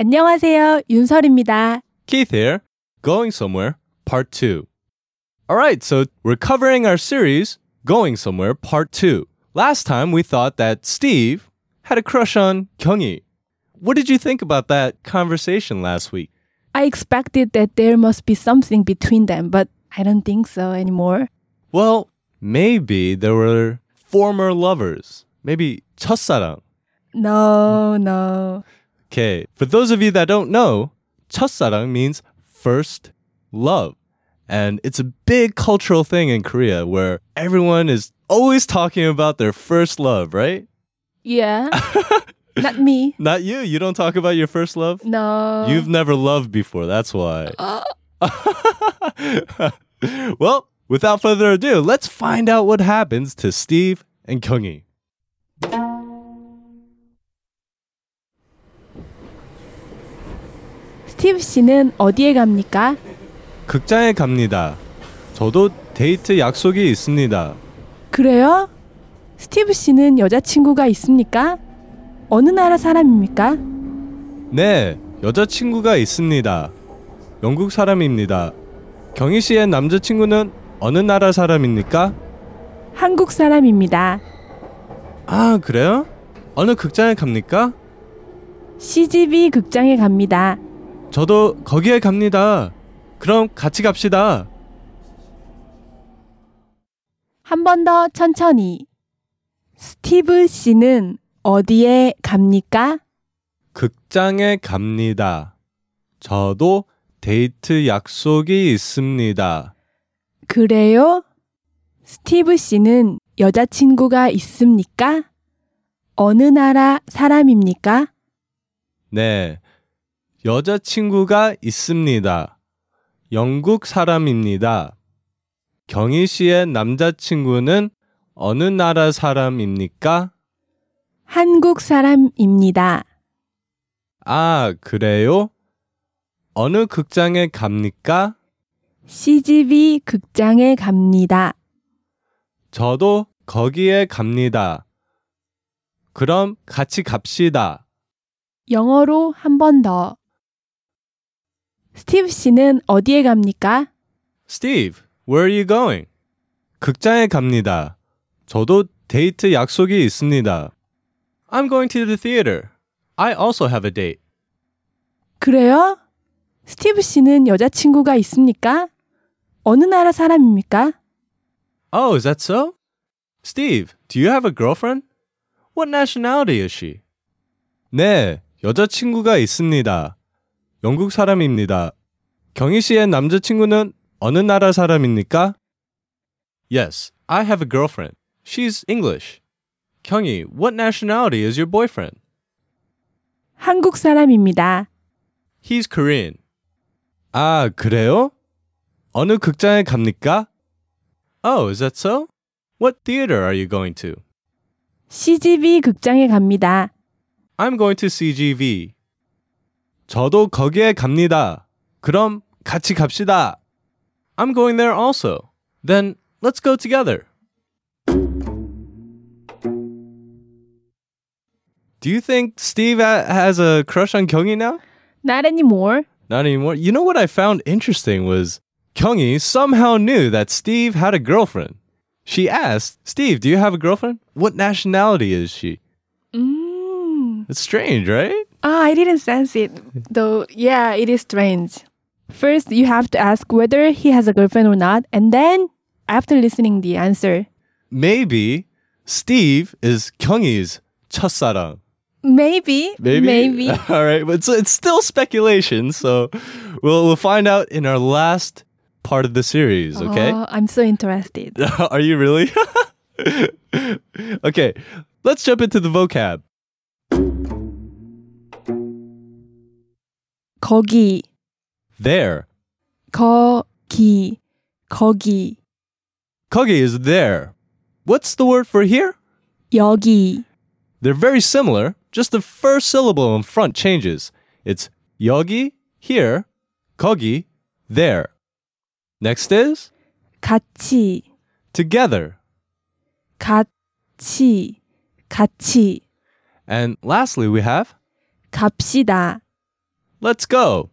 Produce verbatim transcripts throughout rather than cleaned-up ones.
안녕하세요. 윤설입니다. Keith here. Going Somewhere, Part two. Alright, so we're covering our series, Going Somewhere, Part two. Last time we thought that Steve had a crush on Kyunghee. What did you think about that conversation last week? I expected that there must be something between them, but I don't think so anymore. Well, maybe there were former lovers. Maybe 첫사랑. No, no. Okay, for those of you that don't know, 첫사랑 means first love. And it's a big cultural thing in Korea where everyone is always talking about their first love, right? Yeah. Not me. Not you. You don't talk about your first love? No. You've never loved before. That's why. Well, without further ado, let's find out what happens to Steve and Kyunghee. 스티브 씨는 어디에 갑니까? 극장에 갑니다. 저도 데이트 약속이 있습니다. 그래요? 스티브 씨는 여자친구가 있습니까? 어느 나라 사람입니까? 네, 여자친구가 있습니다. 영국 사람입니다. 경희 씨의 남자친구는 어느 나라 사람입니까? 한국 사람입니다. 아, 그래요? 어느 극장에 갑니까? 씨지비 극장에 갑니다. 저도 거기에 갑니다. 그럼 같이 갑시다. 한 번 더 천천히. 스티브 씨는 어디에 갑니까? 극장에 갑니다. 저도 데이트 약속이 있습니다. 그래요? 스티브 씨는 여자친구가 있습니까? 어느 나라 사람입니까? 네, 여자친구가 있습니다. 영국 사람입니다. 경희 씨의 남자친구는 어느 나라 사람입니까? 한국 사람입니다. 아, 그래요? 어느 극장에 갑니까? 씨지비 극장에 갑니다. 저도 거기에 갑니다. 그럼 같이 갑시다. 영어로 한 번 더. 스티브 씨는 어디에 갑니까? Steve, where are you going? 극장에 갑니다. 저도 데이트 약속이 있습니다. I'm going to the theater. I also have a date. 그래요? 스티브 씨는 여자친구가 있습니까? 어느 나라 사람입니까? Oh, is that so? Steve, do you have a girlfriend? What nationality is she? 네, 여자친구가 있습니다. 영국 사람입니다. 경희 씨의 남자친구는 어느 나라 사람입니까? Yes, I have a girlfriend. She's English. 경희, what nationality is your boyfriend? 한국 사람입니다. He's Korean. 아, 그래요? 어느 극장에 갑니까? Oh, is that so? What theater are you going to? 씨지비 극장에 갑니다. I'm going to 씨지비. 저도 거기에 갑니다. 그럼 같이 갑시다. I'm going there also. Then let's go together. Do you think Steve ha- has a crush on Kyunghee now? Not anymore. Not anymore. You know what I found interesting was Kyunghee somehow knew that Steve had a girlfriend. She asked, Steve, do you have a girlfriend? What nationality is she? Mm. It's strange, right? Ah, I didn't sense it. Though, yeah, it is strange. First, you have to ask whether he has a girlfriend or not, and then, after listening the answer. Maybe Steve is Kyunghee's 첫사랑. Maybe. Maybe. Maybe. All right, but it's, it's still speculation, so we'll we'll find out in our last part of the series, okay? Oh, I'm so interested. Are you really? Okay, let's jump into the vocab. 거기, There. 거기, 거기, 거기 is there. What's the word for here? 여기, They're very similar, just the first syllable in front changes. It's 여기, here, 거기, there. Next is 같이, together. 같이, 같이, And lastly, we have 갑시다, Let's go.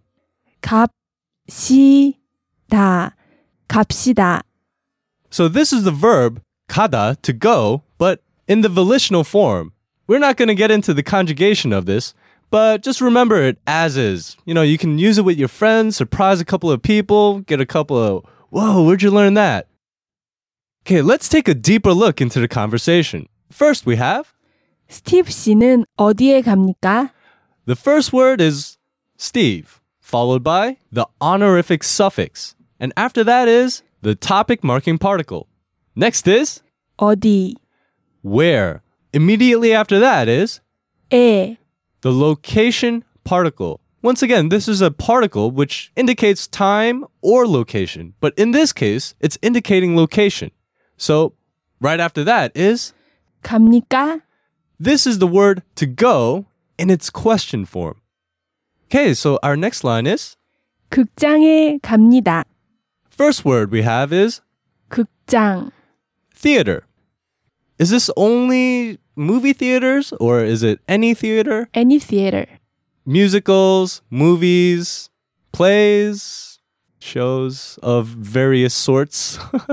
갑시다. 갑시다. So this is the verb 가다, to go, but in the volitional form. We're not going to get into the conjugation of this, but just remember it as is. You know, you can use it with your friends, surprise a couple of people, get a couple of, whoa, where'd you learn that? Okay, let's take a deeper look into the conversation. First we have 스티브 씨는 어디에 갑니까? the first word is Steve, followed by the honorific suffix. And after that is the topic marking particle. Next is 어디, where. Immediately after that is 에, the location particle. Once again, this is a particle which indicates time or location. But in this case, it's indicating location. So right after that is 갑니까? this is the word to go in its question form. Okay, so our next line is 극장에 갑니다. first word we have is 극장, theater. Is this only movie theaters or is it any theater? any theater. Musicals, movies, plays, shows of various sorts.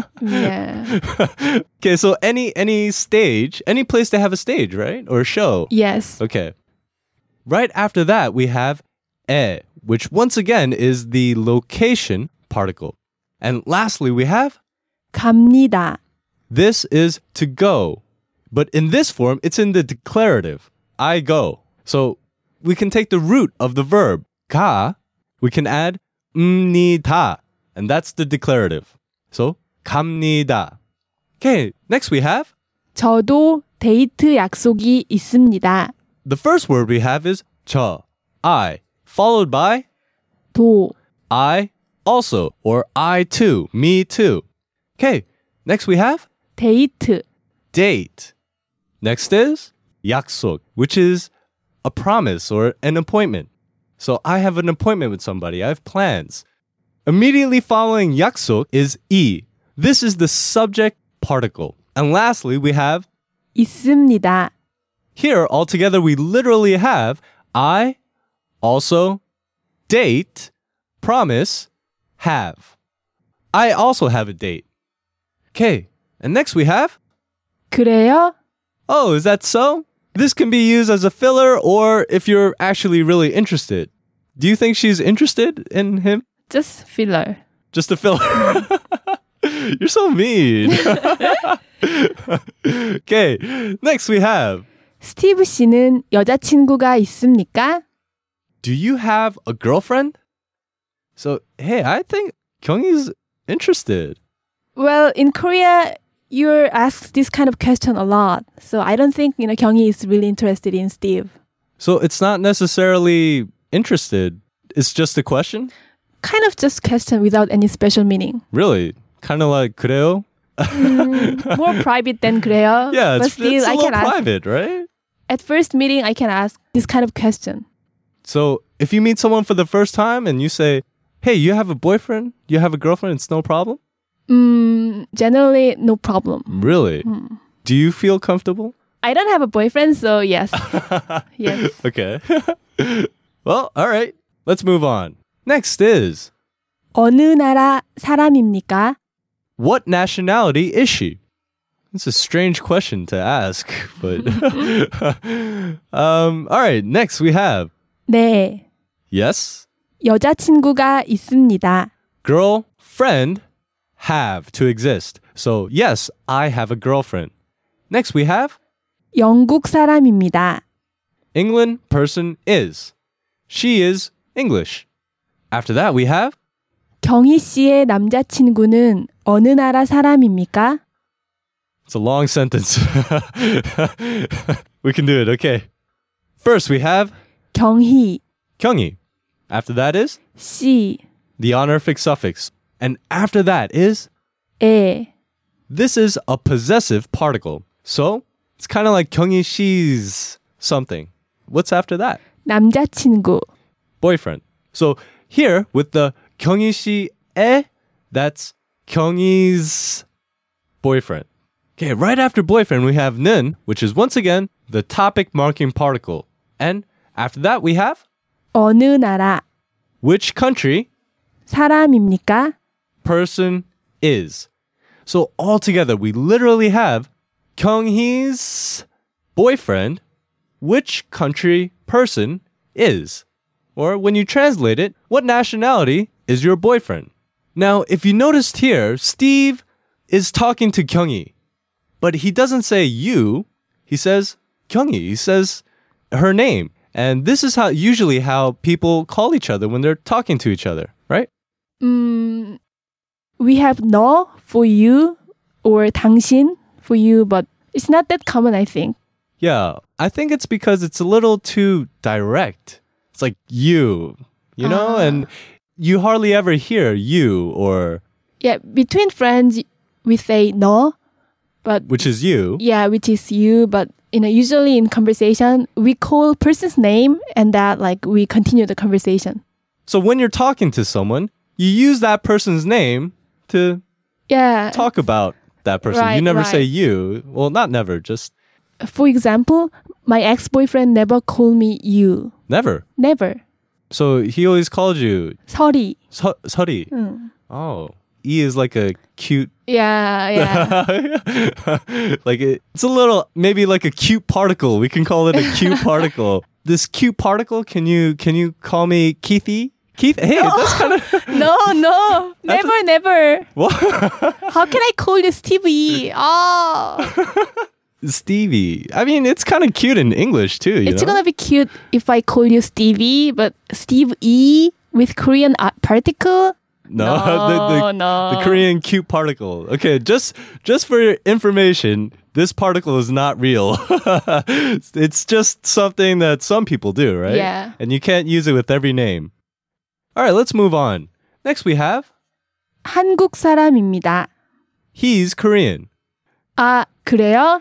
Yeah. Okay, so any any stage, any place to have a stage, right? Or a show. Yes. Okay. Right after that, we have 에, which once again is the location particle. And lastly, we have 갑니다. this is to go. But in this form, it's in the declarative. I go. So we can take the root of the verb 가. We can add 니다. And that's the declarative. So 갑니다. Okay, next we have 저도 데이트 약속이 있습니다. the first word we have is 저, I, followed by 도, I also, or I too, me too. Okay, next we have 데이트, date. Next is 약속, which is a promise or an appointment. So I have an appointment with somebody. I have plans. Immediately following 약속 is 이. This is the subject particle. And lastly, we have 있습니다. here altogether we literally have I, also, date, promise, have. I also have a date. Okay, and next we have 그래요? oh, is that so? This can be used as a filler or if you're actually really interested. Do you think she's interested in him? Just filler. Just a filler. You're so mean. Okay, next we have 스티브 씨는 여자친구가 있습니까? do you have a girlfriend? So, hey, I think Kyunghee's interested. Well, in Korea, you're asked this kind of question a lot. So I don't think, you know, Kyunghee is really interested in Steve. So it's not necessarily interested. It's just a question? Kind of just question without any special meaning. Really? Kind of like 그래요? Mm, more private than 그래요. Yeah, but it's, still, it's a I little can ask. private, right? At first meeting, I can ask this kind of question. So if you meet someone for the first time and you say, hey, you have a boyfriend? You have a girlfriend? It's no problem? Mm, generally, no problem. Really? Do you feel comfortable? I don't have a boyfriend, so yes. Yes. Okay. Well, all right. Let's move on. Next is, 어느 나라 사람입니까? what nationality is she? It's a strange question to ask, but um, all right. Next we have 네. yes, 여자친구가 있습니다. girl, friend, have to exist. So yes, I have a girlfriend. Next we have 영국 사람입니다. England person is. She is English. After that we have 경희 씨의 남자친구는 어느 나라 사람입니까? it's a long sentence. We can do it. Okay. First we have 경희 경희. After that is 씨, the honorific suffix. And after that is 에, this is a possessive particle. So it's kind of like 경희 씨's something. What's after that? 남자친구. Boyfriend. So here with the 경희 씨의, that's 경희's boyfriend. Okay, right after boyfriend we have 는, which is once again the topic marking particle. And after that we have 어느 나라 Which country 사람입니까? person is. So altogether, we literally have Kyung-hee's boyfriend, which country person is. Or when you translate it, what nationality is your boyfriend? Now, if you noticed here, Steve is talking to Kyung-hee, but he doesn't say you, he says Kyung-hee, he says her name. And this is how usually how people call each other when they're talking to each other, right? Mm, we have 너 for you or 당신 for you, but it's not that common, I think. Yeah, I think it's because it's a little too direct. It's like you, you know, Ah. and you hardly ever hear you or Yeah, between friends, we say 너, but which is you. yeah, which is you, but you know, usually in conversation, we call person's name and that like we continue the conversation. So when you're talking to someone, you use that person's name to Yeah. talk about that person. Right, you never right. say you. Well, not never, just For example, my ex-boyfriend never called me you. never. Never. So he always called you 설이. 서, 설이. 응. Oh, E is like a cute Yeah, yeah. like it, it's a little maybe like a cute particle. We can call it a cute particle. This cute particle, can you can you call me Keithy? Keith, hey, that's kind of no, no. Never, never. what? How can I call you Stevie? Oh. Stevie. I mean, it's kind of cute in English too. You It's know? gonna be cute if I call you Stevie, but Steve E with Korean uh, particle? no, No, the, the, no. the Korean cute particle. Okay, just just for your information, this particle is not real. It's just something that some people do, right? Yeah. And you can't use it with every name. All right, let's move on. Next we have 한국 사람입니다. he's Korean. 아, 그래요?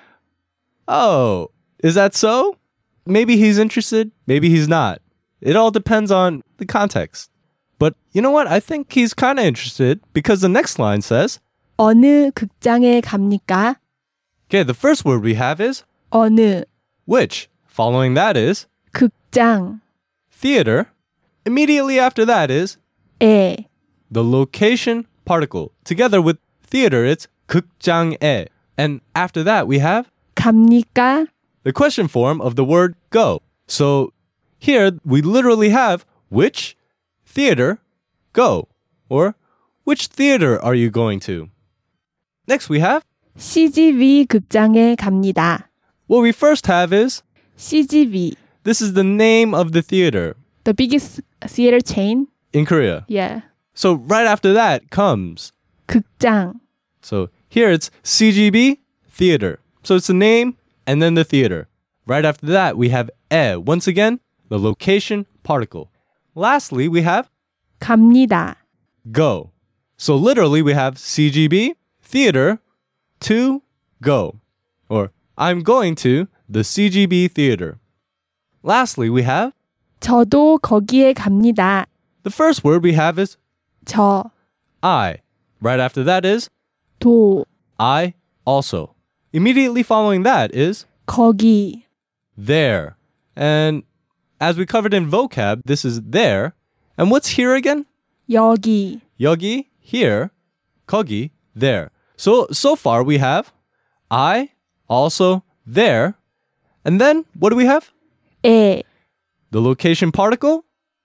Oh, is that so? Maybe he's interested, maybe he's not. It all depends on the context. But you know what? I think he's kind of interested because the next line says, 어느 극장에 갑니까? okay, the first word we have is 어느 which. Following that is 극장 theater. Immediately after that is 에 the location particle. Together with theater, it's 극장에. And after that, we have 갑니까? the question form of the word go. So here we literally have which theater go, or which theater are you going to? Next we have 씨지비 극장에 갑니다. what we first have is 씨지비, this is the name of the theater the biggest theater chain. in Korea. Yeah. So right after that comes, 극장. so here it's C G B theater. So it's the name and then the theater. Right after that we have 에. Once again, the location particle. Lastly, we have 갑니다. go. So literally we have C G B, theater, to go. Or I'm going to the C G B theater. Lastly, we have 저도 거기에 갑니다. the first word we have is 저, I. Right after that is 도, I also. Immediately following that is 거기. there. And as we covered in vocab, this is there. And what's here again? 여기. 여기, here, 거기, there. So, so far we have I, also, there. And then, what do we have? 에 The location particle,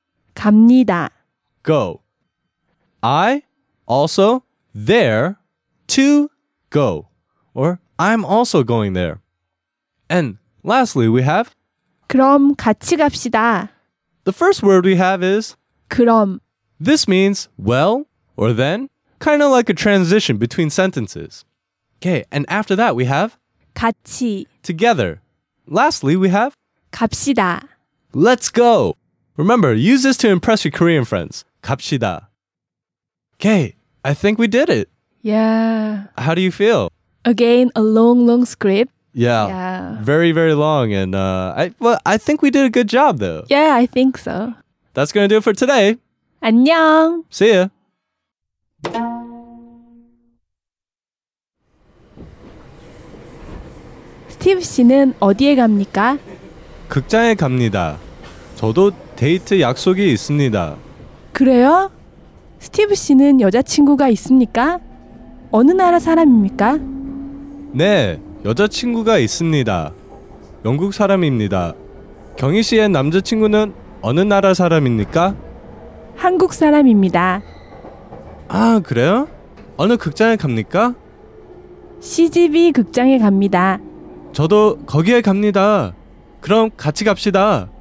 갑니다. go. I, also, there, to go. Or, I'm also going there. And lastly, we have 그럼 같이 갑시다. the first word we have is 그럼 this means well or then, kind of like a transition between sentences. Okay, and after that we have 같이 together. Lastly, we have 갑시다. let's go. Remember, use this to impress your Korean friends. 갑시다. Okay, I think we did it. Yeah. How do you feel? Again, a long, long script. Yeah. Yeah. Very, very long. And uh, I, well, I think we did a good job, though. Yeah, I think so. That's going to do it for today. 안녕. See ya. 스티브 씨는 어디에 갑니까? 극장에 갑니다. 저도 데이트 약속이 있습니다. 그래요? 스티브 씨는 여자친구가 있습니까? 어느 나라 사람입니까? 네, 여자친구가 있습니다. 영국 사람입니다. 경희 씨의 남자친구는 어느 나라 사람입니까? 한국 사람입니다. 아, 그래요? 어느 극장에 갑니까? 씨지비 극장에 갑니다. 저도 거기에 갑니다. 그럼 같이 갑시다.